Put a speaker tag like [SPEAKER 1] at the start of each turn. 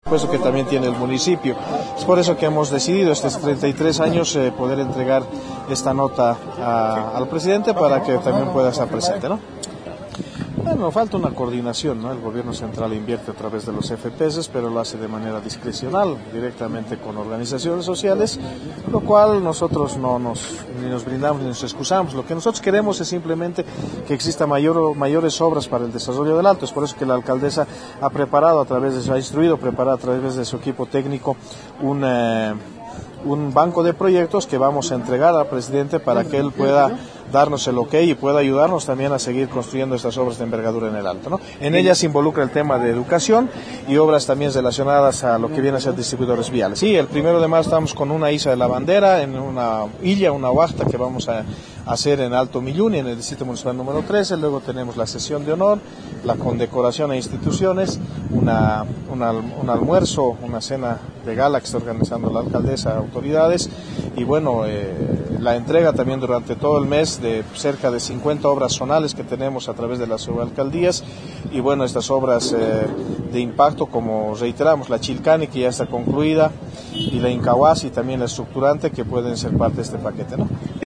[SPEAKER 1] Puesto que también tiene el municipio. Es por eso que hemos decidido estos 33 años poder entregar esta nota al presidente para que también pueda estar presente, ¿no? Bueno, falta una coordinación, ¿no? El gobierno central invierte a través de los FPS, pero lo hace de manera discrecional, directamente con organizaciones sociales, lo cual nosotros ni nos brindamos ni nos excusamos. Lo que nosotros queremos es simplemente que exista mayores obras para el desarrollo del Alto. Es por eso que la alcaldesa ha preparado preparar a través de su equipo técnico un banco de proyectos que vamos a entregar al presidente para que él pueda darnos el ok y pueda ayudarnos también a seguir construyendo estas obras de envergadura en el Alto, ¿no? En ellas se involucra el tema de educación y obras también relacionadas a lo que viene a ser distribuidores viales. Sí, el 1 de marzo estamos con una isla de la bandera, en una huachta que vamos a hacer en Alto Milluni, en el distrito municipal número 13, luego tenemos la sesión de honor, la condecoración a instituciones, un almuerzo, una cena de gala que está organizando la alcaldesa, autoridades, y bueno, la entrega también durante todo el mes de cerca de 50 obras zonales que tenemos a través de las subalcaldías, y bueno, estas obras de impacto, como reiteramos, la Chilcani, que ya está concluida, y la Incahuasi, también la estructurante, que pueden ser parte de este paquete, ¿no?